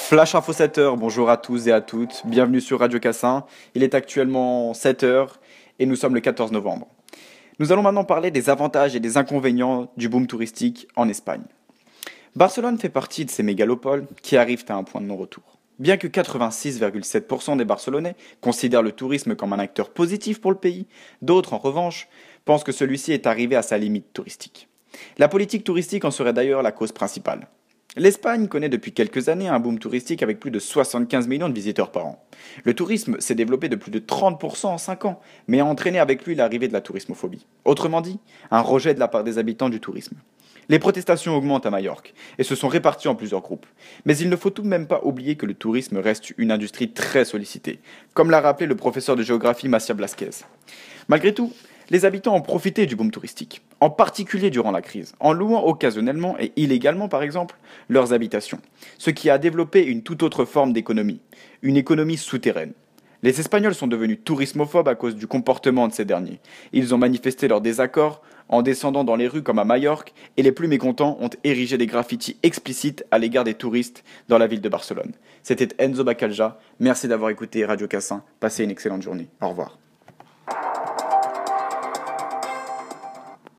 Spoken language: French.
Flash Info 7h, bonjour à tous et à toutes, bienvenue sur Radio Cassin. Il est actuellement 7h et nous sommes le 14 novembre. Nous allons maintenant parler des avantages et des inconvénients du boom touristique en Espagne. Barcelone fait partie de ces mégalopoles qui arrivent à un point de non-retour. Bien que 86,7% des Barcelonais considèrent le tourisme comme un acteur positif pour le pays, d'autres en revanche pensent que celui-ci est arrivé à sa limite touristique. La politique touristique en serait d'ailleurs la cause principale. L'Espagne connaît depuis quelques années un boom touristique avec plus de 75 millions de visiteurs par an. Le tourisme s'est développé de plus de 30% en 5 ans, mais a entraîné avec lui l'arrivée de la tourismophobie. Autrement dit, un rejet de la part des habitants du tourisme. Les protestations augmentent à Majorque et se sont réparties en plusieurs groupes. Mais il ne faut tout de même pas oublier que le tourisme reste une industrie très sollicitée, comme l'a rappelé le professeur de géographie Macia Blasquez. Malgré tout, les habitants ont profité du boom touristique, en particulier durant la crise, en louant occasionnellement et illégalement par exemple leurs habitations, ce qui a développé une toute autre forme d'économie, une économie souterraine. Les Espagnols sont devenus tourismophobes à cause du comportement de ces derniers. Ils ont manifesté leur désaccord en descendant dans les rues comme à Majorque et les plus mécontents ont érigé des graffitis explicites à l'égard des touristes dans la ville de Barcelone. C'était Enzo Bacalja, merci d'avoir écouté Radio Cassin, passez une excellente journée, au revoir.